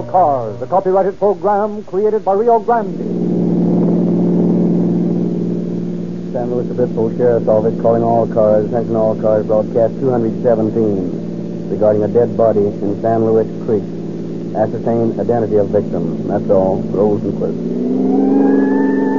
All Cars, a copyrighted program created by Rio Grande. San Luis Obispo Sheriff's Office calling all cars. Attention all cars, broadcast 217 regarding a dead body in San Luis Creek. Ascertain identity of victim. That's all. Rosenquist.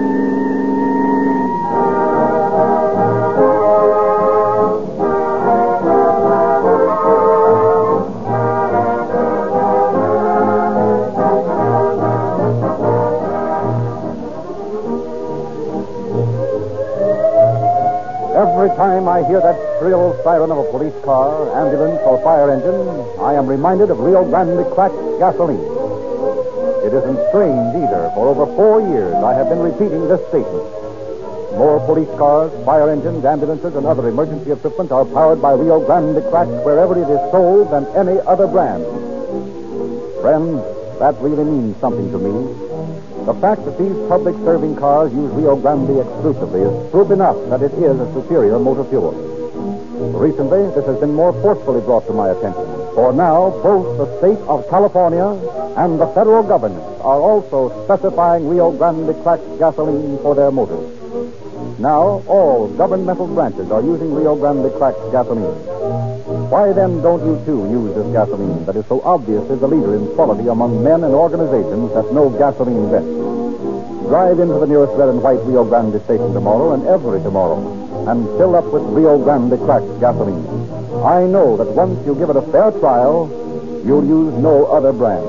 Every time I hear that shrill siren of a police car, ambulance, or fire engine, I am reminded of Rio Grande cracked gasoline. It isn't strange either. For over 4 years, I have been repeating this statement. More police cars, fire engines, ambulances, and other emergency equipment are powered by Rio Grande cracked wherever it is sold than any other brand. Friends, that really means something to me. The fact that these public serving cars use Rio Grande exclusively is proof enough that it is a superior motor fuel. Recently, this has been more forcefully brought to my attention. For now, both the state of California and the federal government are also specifying Rio Grande cracked gasoline for their motors. Now, all governmental branches are using Rio Grande cracked gasoline. Why then don't you too use this gasoline that is so obviously the leader in quality among men and organizations that know gasoline best? Drive into the nearest red and white Rio Grande station tomorrow and every tomorrow and fill up with Rio Grande cracked gasoline. I know that once you give it a fair trial, you'll use no other brand.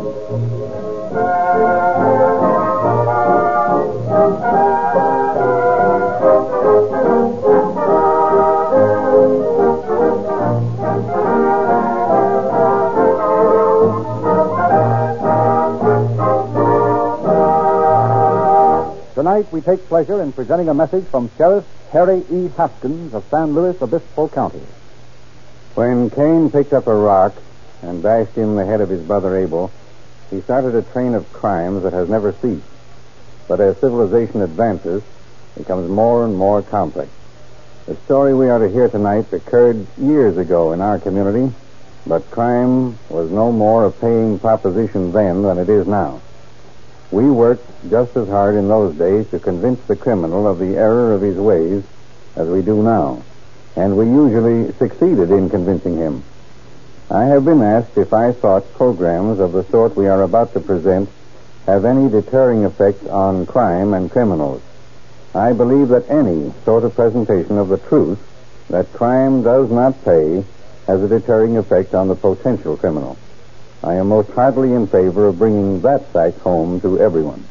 Tonight, we take pleasure in presenting a message from Sheriff Harry E. Haskins of San Luis Obispo County. When Cain picked up a rock and bashed in the head of his brother Abel, he started a train of crimes that has never ceased. But as civilization advances, it becomes more and more complex. The story we are to hear tonight occurred years ago in our community, but crime was no more a paying proposition then than it is now. We worked just as hard in those days to convince the criminal of the error of his ways as we do now, and we usually succeeded in convincing him. I have been asked if I thought programs of the sort we are about to present have any deterring effect on crime and criminals. I believe that any sort of presentation of the truth that crime does not pay has a deterring effect on the potential criminal. I am most heartily in favor of bringing that fact home to everyone.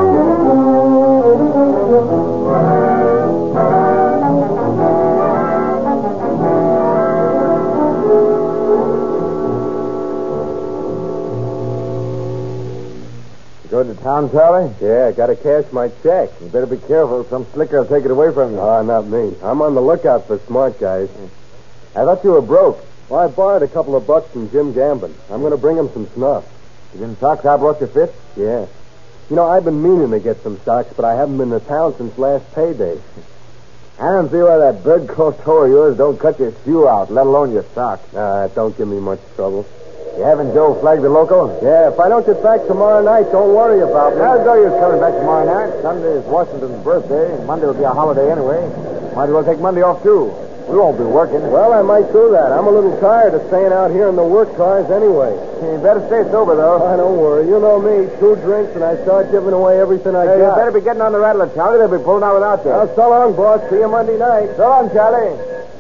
Going to town, Charlie? Yeah, gotta cash my check. You better be careful. Some slicker will take it away from you. Not me. I'm on the lookout for smart guys. I thought you were broke. Well, I borrowed a couple of bucks from Jim Gambin. I'm going to bring him some snuff. You didn't socks I brought you fit? Yeah. You know, I've been meaning to get some socks, but I haven't been to town since last payday. I don't see why that bird coat toe of yours don't cut your shoe out, let alone your socks. Don't give me much trouble. You having Joe flag the local? Yeah, if I don't get back tomorrow night, don't worry about me. I'll go you're coming back tomorrow night. Sunday is Washington's birthday, and Monday will be a holiday anyway. Might as well take Monday off, too. We won't be working. Well, I might do that. I'm a little tired of staying out here in the work cars anyway. You better stay sober, though. Don't worry. You know me. 2 drinks, and I start giving away everything I got. You better be getting on the rattler, Charlie. They'll be pulling out without you. So long, boss. See you Monday night. So long, Charlie.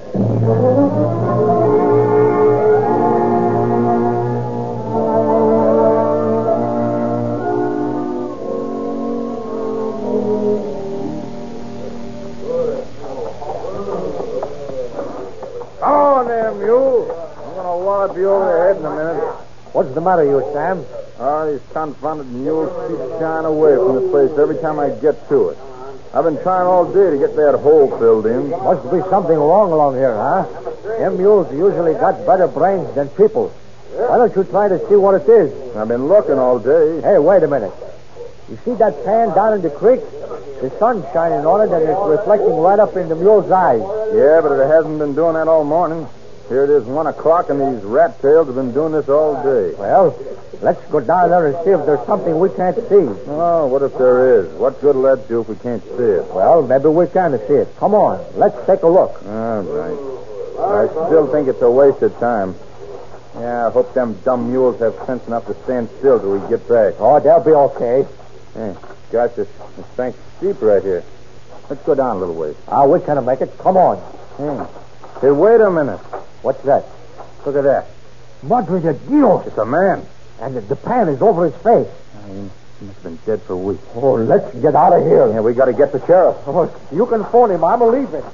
You over the head in a minute. What's the matter, you, Sam? These confounded mules keep shying away from this place every time I get to it. I've been trying all day to get that hole filled in. Must be something wrong along here, huh? Them mules usually got better brains than people. Why don't you try to see what it is? I've been looking all day. Hey, wait a minute. You see that sand down in the creek? The sun's shining on it, and it's reflecting right up in the mule's eyes. Yeah, but it hasn't been doing that all morning. Here it is 1 o'clock, and these rat tails have been doing this all day. Well, Let's go down there and see if there's something we can't see. Oh, what if there is? What good will that do if we can't see it? Well, maybe we can see it. Come on, let's take a look. All right. I still think it's a waste of time. Yeah, I hope them dumb mules have sense enough to stand still till we get back. Oh, they'll be okay. Hey, gosh, this thing's steep right here. Let's go down a little ways. We can make it. Come on. Hey, wait a minute. What's that? Look at that. Madre de Dios. It's a man. And the pan is over his face. He must have been dead for weeks. Oh, let's get out of here. Yeah, we got to get the sheriff. Oh, you can phone him. I'm leaving.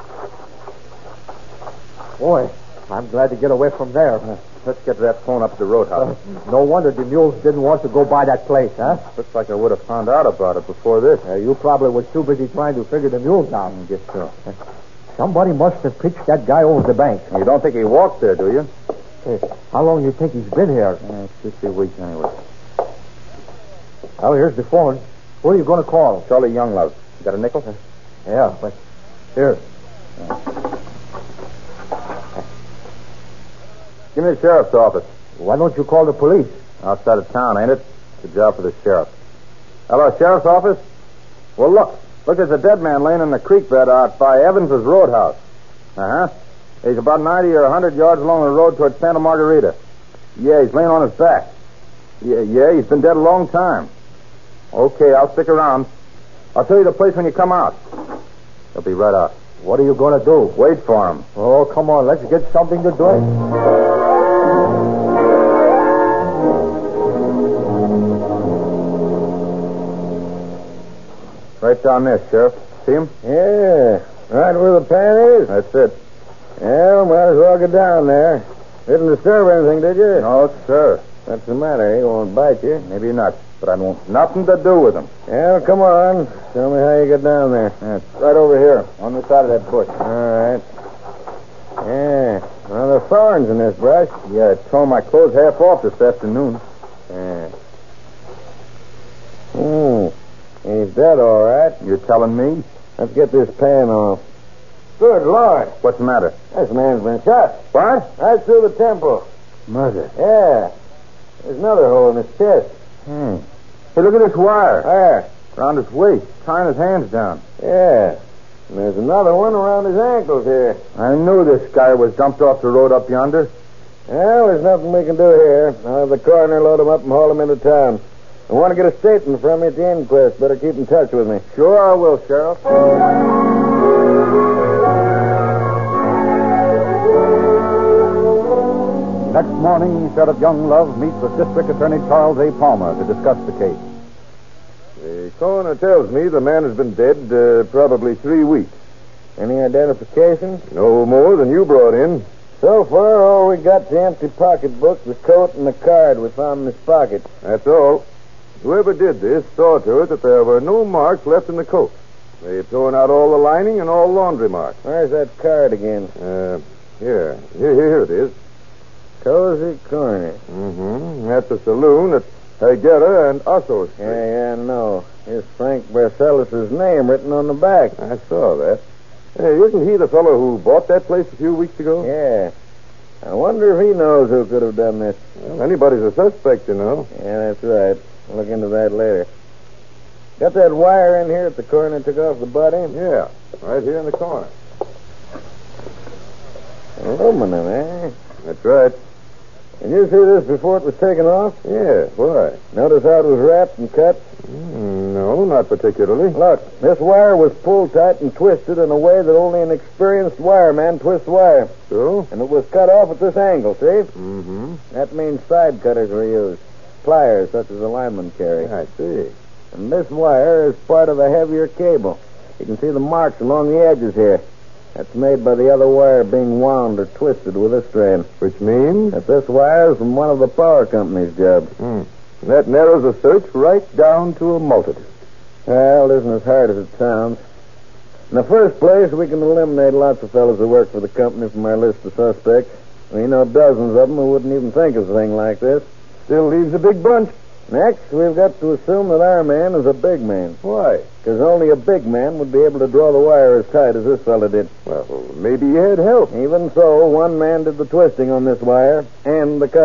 Boy, I'm glad to get away from there. Let's get that phone up at the roadhouse. No wonder the mules didn't want to go by that place, huh? Looks like I would have found out about it before this. You probably was too busy trying to figure the mules out. I guess so. Somebody must have pitched that guy over the bank. You don't think he walked there, do you? Hey, how long do you think he's been here? 50 weeks anyway. Oh, here's the phone. Who are you going to call? Charlie Younglove. You got a nickel? Yeah, but here. Give me the sheriff's office. Why don't you call the police? Outside of town, ain't it? It's a job for the sheriff. Hello, sheriff's office? Well, look, there's a dead man laying in the creek bed out by Evans's roadhouse. Uh-huh. He's about 90 or 100 yards along the road towards Santa Margarita. Yeah, he's laying on his back. Yeah, he's been dead a long time. Okay, I'll stick around. I'll tell you the place when you come out. He'll be right out. What are you going to do? Wait for him. Oh, come on, let's get something to drink. Right down there, Sheriff. See him? Yeah, right where the pan is. That's it. Yeah, we might as well get down there. Didn't disturb anything, did you? No, sir. What's the matter? He won't bite you. Maybe not, but I want nothing to do with him. Yeah, well, come on. Tell me how you get down there. Yeah, it's right over here, on the side of that bush. All right. Yeah. Well, there are thorns in this brush. Yeah, I tore my clothes half off this afternoon. Yeah. He's dead, all right. You're telling me? Let's get this pan off. Good Lord. What's the matter? This man's been shot. What? Right through the temple. Murder. Yeah. There's another hole in his chest. Hey, look at this wire. There. Around his waist, tying his hands down. Yeah. And there's another one around his ankles here. I knew this guy was dumped off the road up yonder. Well, there's nothing we can do here. I'll have the coroner load him up and haul him into town. I want to get a statement from you at the inquest. Better keep in touch with me. Sure I will, Sheriff. Next morning, Sheriff Younglove meets with District Attorney Charles A. Palmer to discuss the case. The coroner tells me the man has been dead probably 3 weeks. Any identification? No more than you brought in. So far, all we got's the empty pocketbook, the coat, and the card we found in his pocket. That's all. Whoever did this saw to it that there were no marks left in the coat. They had torn out all the lining and all laundry marks. Where's that card again? Here it is. Cozy Corner. Mm-hmm. That's a saloon at Higuera and Osso Street. Yeah, no. Here's Frank Barcelos' name written on the back. I saw that. Hey, isn't he the fellow who bought that place a few weeks ago? Yeah. I wonder if he knows who could have done this. Well, anybody's a suspect, you know. Yeah, that's right. I'll look into that later. Got that wire in here that the coroner took off the body? Yeah, right here in the corner. Aluminum, eh? That's right. Did you see this before it was taken off? Yeah, why? Notice how it was wrapped and cut? No, not particularly. Look, this wire was pulled tight and twisted in a way that only an experienced wireman twists wire. So? And it was cut off at this angle, see? Mm-hmm. That means side cutters were used. Pliers, such as a lineman carry. I see. And this wire is part of a heavier cable. You can see the marks along the edges here. That's made by the other wire being wound or twisted with this strand. Which means? That this wire is from one of the power company's jobs. That narrows the search right down to a multitude. Well, it isn't as hard as it sounds. In the first place, we can eliminate lots of fellows who work for the company from our list of suspects. We know dozens of them who wouldn't even think of a thing like this. Still leaves a big bunch. Next, we've got to assume that our man is a big man. Why? Because only a big man would be able to draw the wire as tight as this fella did. Well, maybe he had help. Even so, one man did the twisting on this wire and the cutting.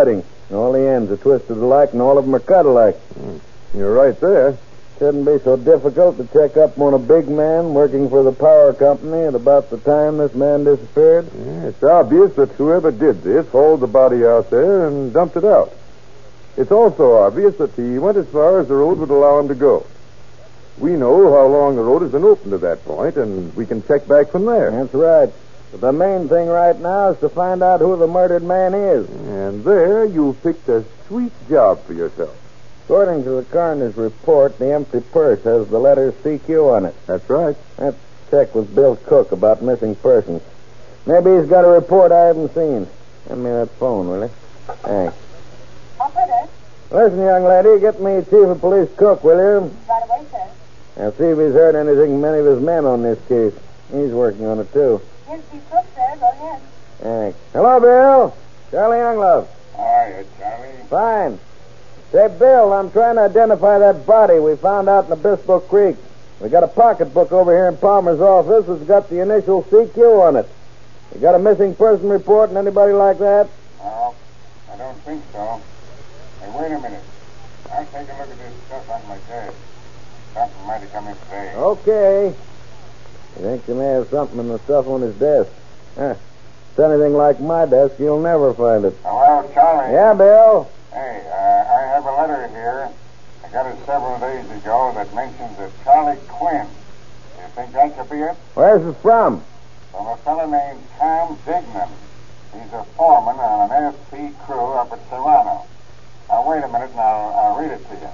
All the ends are twisted alike, and all of them are cut alike. You're right there. Shouldn't be so difficult to check up on a big man working for the power company at about the time this man disappeared. Yeah, it's obvious that whoever did this hauled the body out there and dumped it out. It's also obvious that he went as far as the road would allow him to go. We know how long the road has been open to that point, and we can check back from there. That's right. But the main thing right now is to find out who the murdered man is. And there you picked a sweet job for yourself. According to the coroner's report, the empty purse has the letters CQ on it. That's right. That check with Bill Cook about missing persons. Maybe he's got a report I haven't seen. Hand me that phone, will you? Thanks. Operator. Listen, young lady, get me Chief of Police Cook, will you? Right away, sir. Now, see if he's heard anything from any of his men on this case. He's working on it, too. Here's Chief Cook, sir. Go ahead. Thanks. Hello, Bill. Charlie Younglove. Hiya, Charlie. Fine. Say, Bill, I'm trying to identify that body we found out in Obispo Creek. We got a pocketbook over here in Palmer's office that's got the initial CQ on it. You got a missing person report and anybody like that? No, I don't think so. Hey, wait a minute. I'll take a look at this stuff on my desk. Something might have come in today. Okay. You think you may have something in the stuff on his desk? Huh. If it's anything like my desk, you'll never find it. Hello, Charlie. Yeah, Bill? Hey, I have a letter here. I got it several days ago that mentions a Charlie Quinn. Do you think that could be it? Where's it from? From a fellow named Tom Dignan. He's a foreman on an FP crew up at Serrano. Now, wait a minute and I'll read it to you.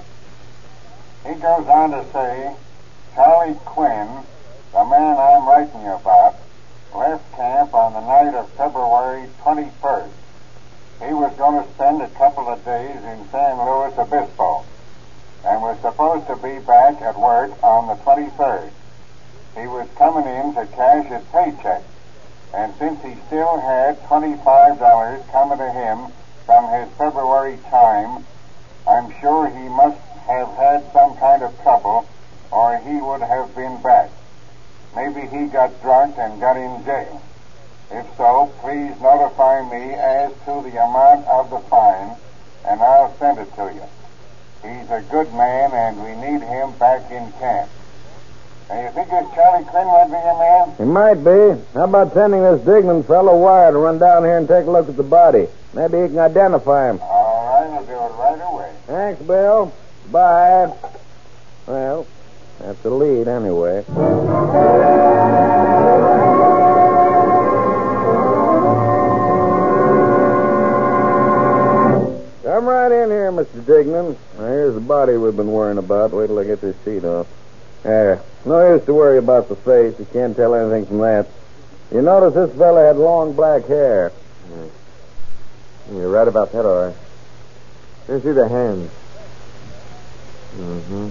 He goes on to say, Charlie Quinn, the man I'm writing you about, left camp on the night of February 21st. He was going to spend a couple of days in San Luis Obispo and was supposed to be back at work on the 23rd. He was coming in to cash his paycheck, and since he still had $25 coming to him from his February time, I'm sure he must have had some kind of trouble, or he would have been back. Maybe he got drunk and got in jail. If so, please notify me as to the amount of the fine, and I'll send it to you. He's a good man, and we need him back in camp. Now, you think this Charlie Quinn might be your man? He might be. How about sending this Dignan fellow wire to run down here and take a look at the body? Maybe he can identify him. All right, I'll do it right away. Thanks, Bill. Bye. Well, that's a lead anyway. Come right in here, Mr. Dignan. Now, here's the body we've been worrying about. Wait till I get this sheet off. There. No use to worry about the face. You can't tell anything from that. You notice this fella had long black hair. You're right about that, all right. You see the hands. Mm-hmm.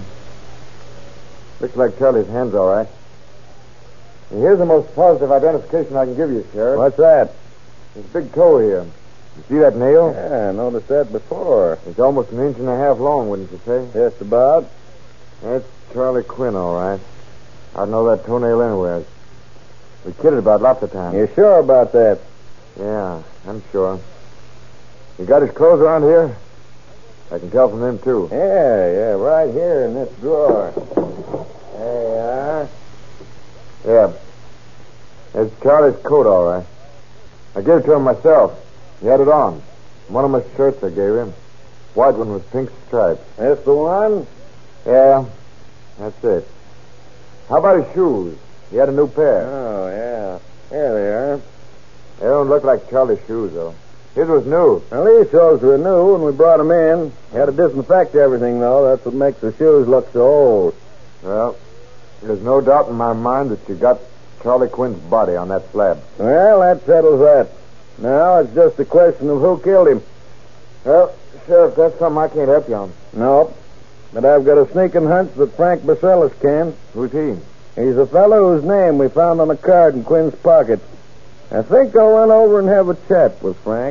Looks like Charlie's hands, all right. And here's the most positive identification I can give you, Sheriff. What's that? There's a big toe here. You see that nail? Yeah, I noticed that before. It's almost an inch and a half long, wouldn't you say? Just about. That's Charlie Quinn, all right. I'd know that toenail anywhere. We kidded about lots of times. You sure about that? Yeah, I'm sure. You got his clothes around here? I can tell from them, too. Yeah, right here in this drawer. There you are. Yeah. It's Charlie's coat, all right. I gave it to him myself. He had it on. One of my shirts I gave him. White one with pink stripes. That's the one? Yeah, that's it. How about his shoes? He had a new pair. Oh, yeah. Here they are. They don't look like Charlie's shoes, though. His was new. Well, these shoes were new when we brought them in. Had to disinfect everything, though. That's what makes the shoes look so old. Well, there's no doubt in my mind that you got Charlie Quinn's body on that slab. Well, that settles that. Now it's just a question of who killed him. Well, Sheriff, that's something I can't help you on. Nope. But I've got a sneaking hunch that Frank Bacelis can. Who's he? He's a fellow whose name we found on a card in Quinn's pocket. I think I'll run over and have a chat with Frank.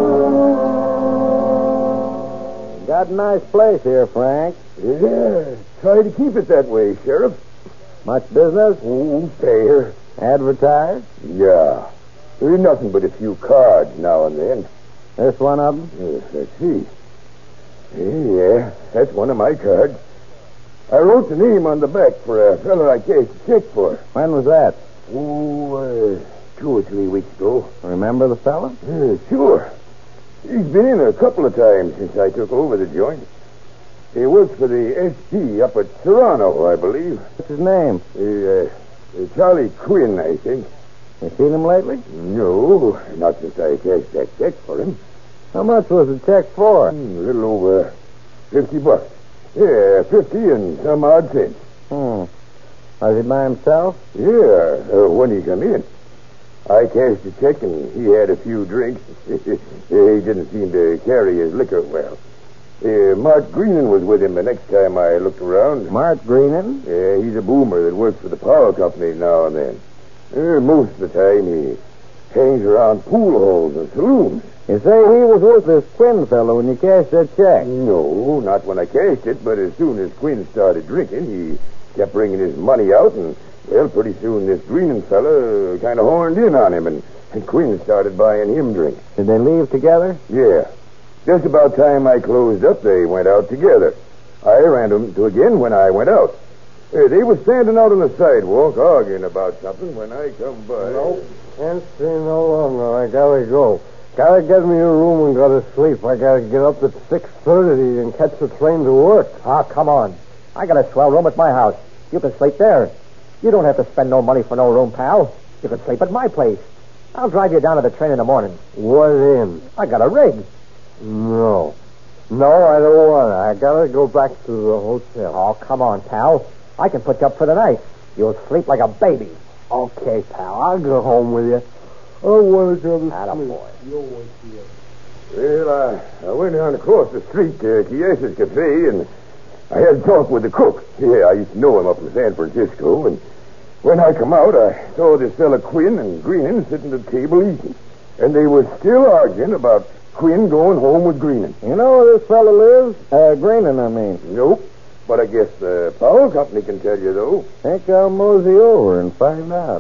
Got a nice place here, Frank. Yeah. Try to keep it that way, Sheriff. Much business? Oh, fair. Advertised? Yeah. There ain't nothing but a few cards now and then. This one of them? Yes, let's see. Yeah, that's one of my cards. I wrote the name on the back for a fellow I cashed a check for. When was that? Oh, 2 or 3 weeks ago. Remember the fella? Sure. He's been in a couple of times since I took over the joint. He works for the SP up at Toronto, I believe. What's his name? Charlie Quinn, I think. You seen him lately? No, not since I cashed that check for him. How much was the check for? A little over $50. Yeah, 50 and some odd cents. Was he by himself? Yeah, when he come in. I cashed the check and he had a few drinks. He didn't seem to carry his liquor well. Mart Greenan was with him the next time I looked around. Mart Greenan? Yeah, he's a boomer that works for the power company now and then. Most of the time he hangs around pool halls and saloons. You say he was with this Quinn fellow when you cashed that check? No, not when I cashed it, but as soon as Quinn started drinking, he kept bringing his money out, and, well, pretty soon this Greenan fella kind of horned in on him, and Quinn started buying him drinks. Did they leave together? Yeah. Just about time I closed up, they went out together. I ran into again when I went out. They were standing out on the sidewalk arguing about something when I come by. Nope. Can't stay no longer. I gotta go. Gotta get me a room and go to sleep. I gotta get up at 6:30 and catch the train to work. Ah, come on. I got a swell room at my house. You can sleep there. You don't have to spend no money for no room, pal. You can sleep at my place. I'll drive you down to the train in the morning. What in? I got a rig. No. No, I don't want it. I gotta go back to the hotel. Oh, come on, pal. I can put you up for the night. You'll sleep like a baby. Okay, pal. I'll go home with you. I want to go to sleep. Attaboy. You'll wait here. Well, I went down across the street to Kiesa's Cafe, and I had a talk with the cook. Yeah, I used to know him up in San Francisco, and when I come out, I saw this fella Quinn and Greenan sitting at the table eating. And they were still arguing about Quinn going home with Greenan. You know where this fellow lives? Greenan, I mean. Nope. But I guess the power company can tell you, though. Think I'll mosey over and find out.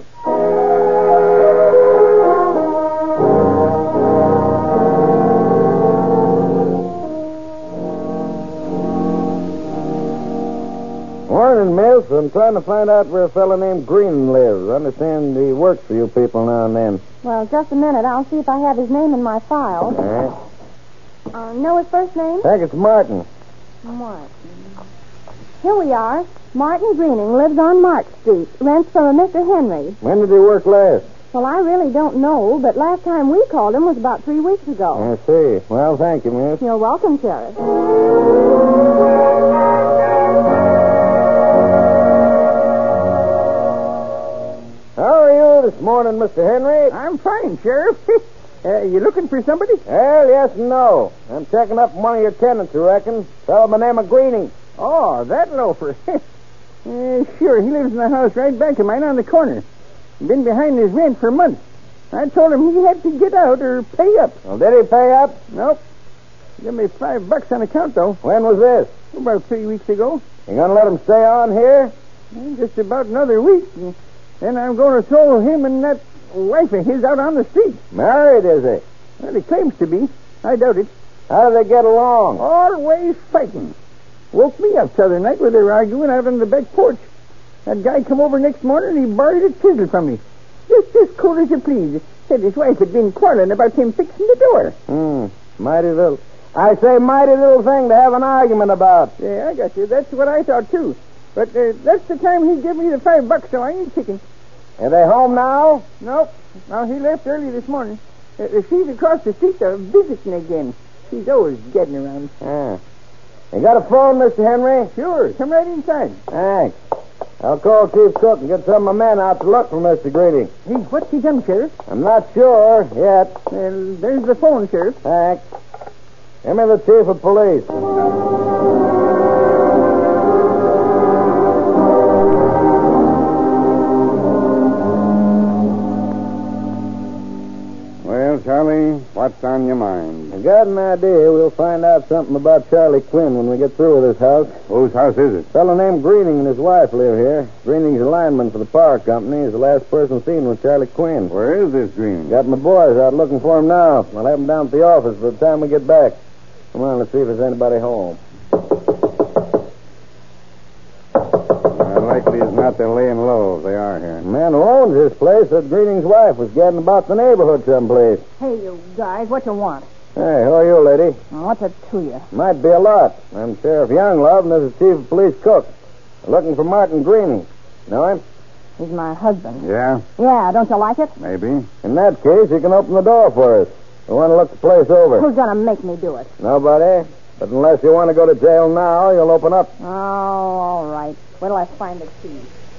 Morning, miss. I'm trying to find out where a fellow named Green lives. I understand he works for you people now and then. Well, just a minute. I'll see if I have his name in my file. Know his first name? I think it's Martin. Martin. Here we are. Martin Greening lives on Mark Street. Rents from a Mr. Henry. When did he work last? Well, I really don't know, but last time we called him was about 3 weeks ago. I see. Well, thank you, miss. You're welcome, Sheriff. How are you this morning, Mr. Henry? I'm fine, Sheriff. You looking for somebody? Well, yes and no. I'm checking up one of your tenants, you reckon. Fellow by the name of Greening. Oh, that loafer. Sure, he lives in the house right back of mine on the corner. Been behind his rent for months. I told him he had to get out or pay up. Well, did he pay up? Nope. Give me $5 on account, though. When was this? About 3 weeks ago. You gonna let him stay on here? Just about another week. Then I'm going to throw him and that wife of his out on the street. Married, is he? Well, he claims to be. I doubt it. How do they get along? Always fighting. Woke me up the other night where they were arguing out on the back porch. That guy come over next morning and he borrowed a chisel from me. Just as cool as you please. Said his wife had been quarreling about him fixing the door. Mighty little. I say mighty little thing to have an argument about. Yeah, I got you. That's what I thought, too. But that's the time he gave me the $5, so I ain't kicking. Are they home now? Nope. Now, he left early this morning. She's across the street visiting again. She's always getting around. You got a phone, Mr. Henry? Sure. Come right inside. Thanks. I'll call Chief Cook and get some of my men out to look for Mr. Greedy. Hey, what's he done, Sheriff? I'm not sure yet. Well, there's the phone, Sheriff. Thanks. Give me the chief of police. Well, Charlie, what What's on your mind? I got an idea. We'll find out something about Charlie Quinn when we get through with this house. Whose house is it? A fellow named Greening and his wife live here. Greening's a lineman for the power company. He's the last person seen with Charlie Quinn. Where is this Green? Got my boys out looking for him now. I'll have him down at the office by the time we get back. Come on, let's see if there's anybody home. Likely is not they're laying low if they are here. The man who owns this place said Greening's wife was gadding about the neighborhood someplace. Hey, you guys, what you want? Hey, who are you, lady? What's it to you? Might be a lot. I'm Sheriff Younglove, and this is Chief of Police Cook. We're looking for Martin Greening. Know him? He's my husband. Yeah? Yeah, don't you like it? Maybe. In that case, you can open the door for us. We want to look the place over. Who's gonna make me do it? Nobody. But unless you want to go to jail now, you'll open up. Oh, all right. Where do I find the key?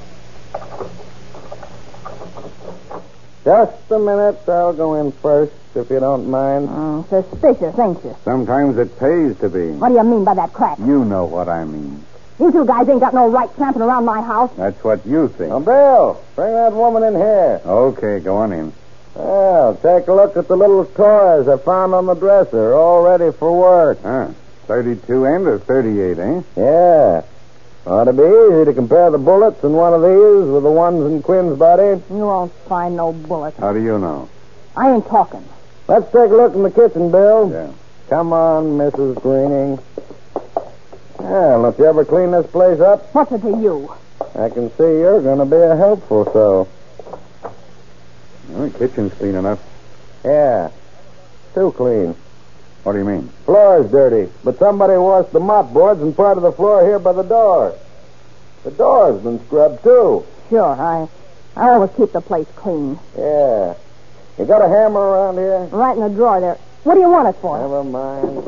Just a minute. I'll go in first, if you don't mind. Suspicious, ain't you? Sometimes it pays to be. What do you mean by that crack? You know what I mean. You two guys ain't got no right tramping around my house. That's what you think. Now, Bill, bring that woman in here. Okay, go on in. Well, take a look at the little toys I found on the dresser, all ready for work. Huh. 32 and a 38, eh? Yeah. Ought to be easy to compare the bullets in one of these with the ones in Quinn's body. You won't find no bullets. How do you know? I ain't talking. Let's take a look in the kitchen, Bill. Yeah. Come on, Mrs. Greening. Well, don't you ever clean this place up? What's it to you? I can see you're going to be a helpful so. Well, the kitchen's clean enough. Yeah. Too clean. What do you mean? Floor's dirty, but somebody washed the mop boards and part of the floor here by the door. The door's been scrubbed, too. Sure, I always keep the place clean. Yeah. You got a hammer around here? Right in the drawer there. What do you want it for? Never mind.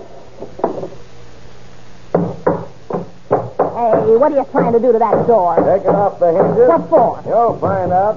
Hey, what are you trying to do to that door? Take it off the hinges. What for? You'll find out.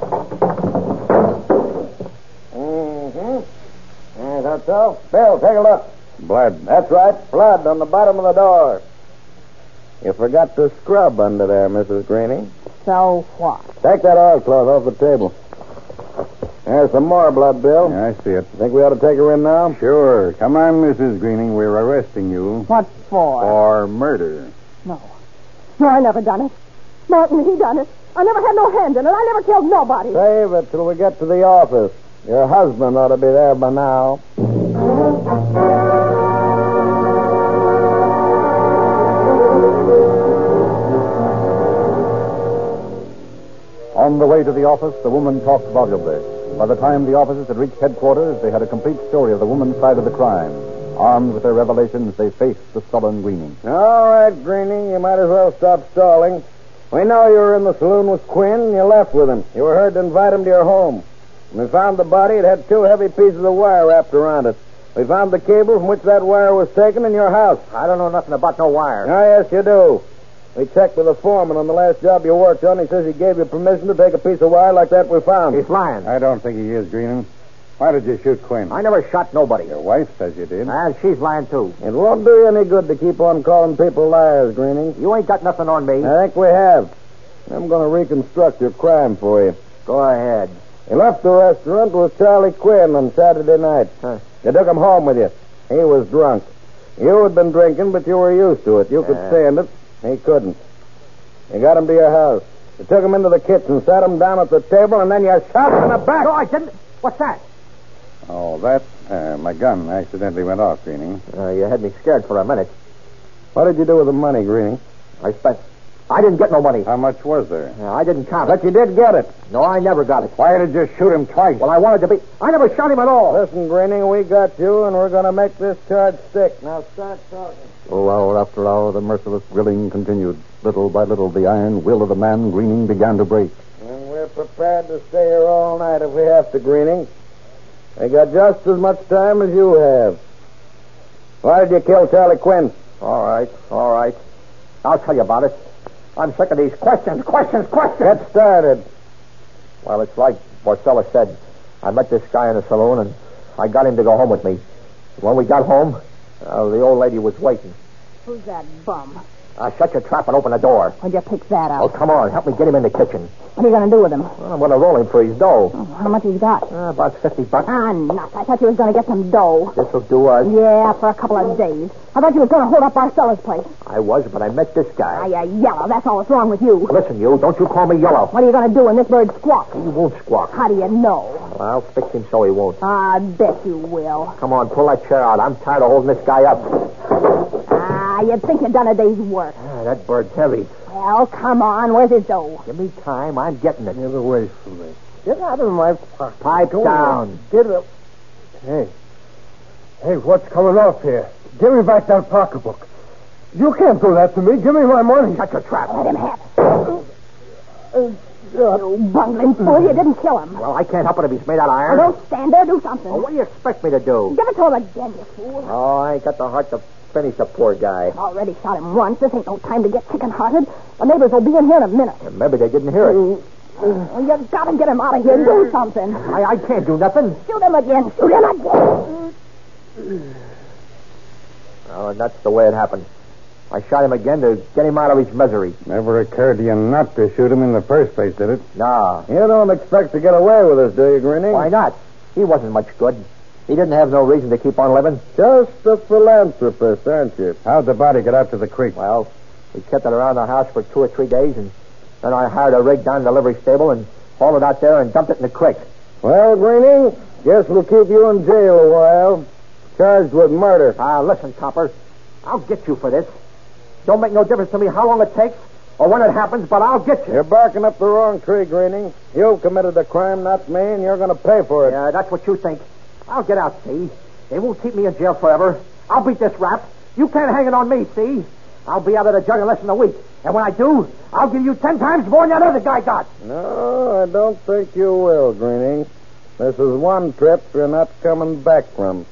Mm-hmm. Is that so? Bill, take a look. Blood. That's right. Blood on the bottom of the door. You forgot to scrub under there, Mrs. Greening. So what? Take that oilcloth off the table. There's some more blood, Bill. Yeah, I see it. Think we ought to take her in now? Sure. Come on, Mrs. Greening. We're arresting you. What for? For murder. No, I never done it. Martin, he done it. I never had no hand in it. I never killed nobody. Save it till we get to the office. Your husband ought to be there by now. On the way to the office, the woman talked volubly. By the time the officers had reached headquarters, they had a complete story of the woman's side of the crime. Armed with their revelations, they faced the sullen Greening. All right, Greening, you might as well stop stalling. We know you were in the saloon with Quinn, and you left with him. You were heard to invite him to your home. When we found the body, it had 2 heavy pieces of wire wrapped around it. We found the cable from which that wire was taken in your house. I don't know nothing about no wire. Oh, yes, you do. We checked with the foreman on the last job you worked on. He says he gave you permission to take a piece of wire like that we found. He's lying. I don't think he is, Greening. Why did you shoot Quinn? I never shot nobody. Your wife says you did. And she's lying, too. It won't do you any good to keep on calling people liars, Greening. You ain't got nothing on me. I think we have. I'm going to reconstruct your crime for you. Go ahead. You left the restaurant with Charlie Quinn on Saturday night. Huh. You took him home with you. He was drunk. You had been drinking, but you were used to it. You could stand it. He couldn't. You got him to your house. You took him into the kitchen, sat him down at the table, and then you shot him in the back. No, I didn't. What's that? Oh, that? My gun accidentally went off, Greening. You had me scared for a minute. What did you do with the money, Greening? I didn't get no money. How much was there? I didn't count it. But you did get it. No, I never got it. Why did you shoot him twice? Well, I wanted to be... I never shot him at all. Listen, Greening, we got you, and we're going to make this charge stick. Now start talking. Oh, hour after hour, the merciless drilling continued. Little by little, the iron will of the man Greening began to break. And we're prepared to stay here all night if we have to, Greening. We got just as much time as you have. Why did you kill Charlie Quinn? All right. I'll tell you about it. I'm sick of these questions. Get started. Well, it's like Borcella said. I met this guy in the saloon, and I got him to go home with me. When we got home, the old lady was waiting. Who's that bum? Shut your trap and open the door. Where'd you pick that Oh, up? come on. Help me get him in the kitchen. What are you going to do with him? Well, I'm going to roll him for his dough. Oh, how much he's got? About $50. Nuts. I thought you was going to get some dough. This'll do us. Yeah, for a couple of days. I thought you was going to hold up our seller's place. I was, but I met this guy. Yellow. That's all that's wrong with you. Listen, you. Don't you call me yellow. What are you going to do when this bird squawks? He won't squawk. How do you know? Well, I'll fix him so he won't. I bet you will. Come on, pull that chair out. I'm tired of holding this guy up. You'd think you'd done a day's work. That bird's heavy. Well, come on. Where's his dough? Give me time. I'm getting it. Get away from me. Get out of my pocket. Pipe down. Get up. Hey, what's coming off here? Give me back that pocketbook. You can't do that to me. Give me my money. Shut your trap. Let him have it. You bungling fool. You didn't kill him. Well, I can't help it if he's made out of iron. Well, don't stand there. Do something. Well, what do you expect me to do? Give it to him again, you fool. Oh, I ain't got the heart to finish the poor guy. I've already shot him once. This ain't no time to get chicken-hearted. The neighbors will be in here in a minute. Maybe they didn't hear it. Well, you've got to get him out of here. Do something. I can't do nothing. Shoot him again. Shoot him again. Oh, and that's the way it happened. I shot him again to get him out of his misery. Never occurred to you not to shoot him in the first place, did it? Nah. You don't expect to get away with this, do you, Greeny? Why not? He wasn't much good. He didn't have no reason to keep on living. Just a philanthropist, aren't you? How'd the body get out to the creek? Well, we kept it around the house for 2 or 3 days, and then I hired a rig down to the livery stable and hauled it out there and dumped it in the creek. Well, Greeny, guess we'll keep you in jail a while. Charged with murder. Listen, Copper. I'll get you for this. Don't make no difference to me how long it takes or when it happens, but I'll get you. You're barking up the wrong tree, Greeny. You've committed a crime, not me, and you're going to pay for it. Yeah, that's what you think. I'll get out, see? They won't keep me in jail forever. I'll beat this rap. You can't hang it on me, see? I'll be out of the jug in less than a week. And when I do, I'll give you 10 times more than that other guy got. No, I don't think you will, Greeny. This is one trip you're not coming back from.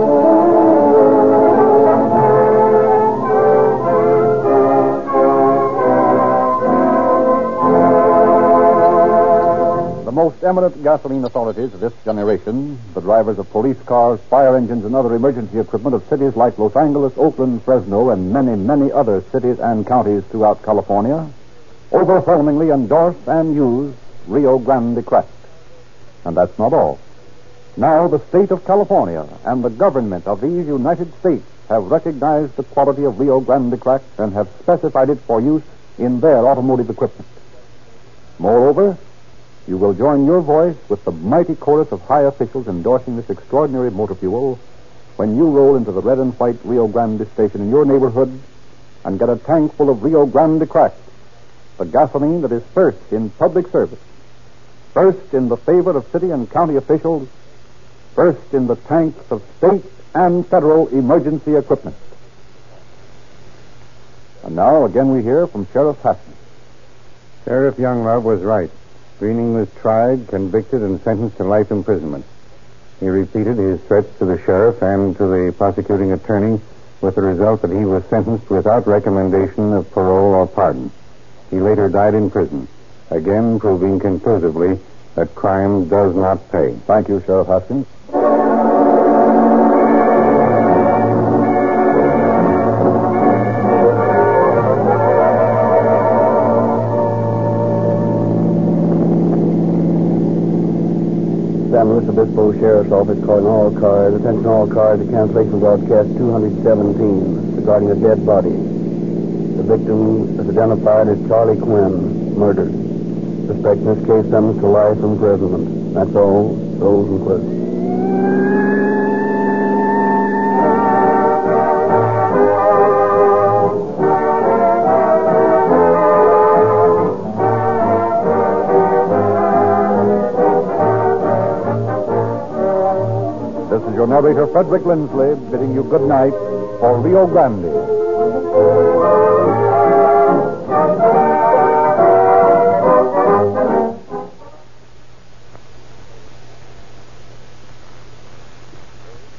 The most eminent gasoline authorities of this generation, the drivers of police cars, fire engines, and other emergency equipment of cities like Los Angeles, Oakland, Fresno, and many, many other cities and counties throughout California, overwhelmingly endorse and use Rio Grande Cracked. And that's not all. Now the state of California and the government of these United States have recognized the quality of Rio Grande Cracked and have specified it for use in their automotive equipment. Moreover, you will join your voice with the mighty chorus of high officials endorsing this extraordinary motor fuel when you roll into the red and white Rio Grande station in your neighborhood and get a tank full of Rio Grande Cracked, the gasoline that is first in public service, first in the favor of city and county officials, first in the tanks of state and federal emergency equipment. And now again we hear from Sheriff Haskins. Sheriff Younglove was right. Greening was tried, convicted, and sentenced to life imprisonment. He repeated his threats to the sheriff and to the prosecuting attorney, with the result that he was sentenced without recommendation of parole or pardon. He later died in prison, again proving conclusively that crime does not pay. Thank you, Sheriff Haskins. San Luis Obispo Sheriff's Office calling all cars. Attention all cars to cancellation broadcast 217 regarding a dead body. The victim is identified as Charlie Quinn, murdered. Suspect in this case sentenced to life imprisonment. That's all. Those included. This is your narrator, Frederick Lindsley, bidding you good night for Rio Grande.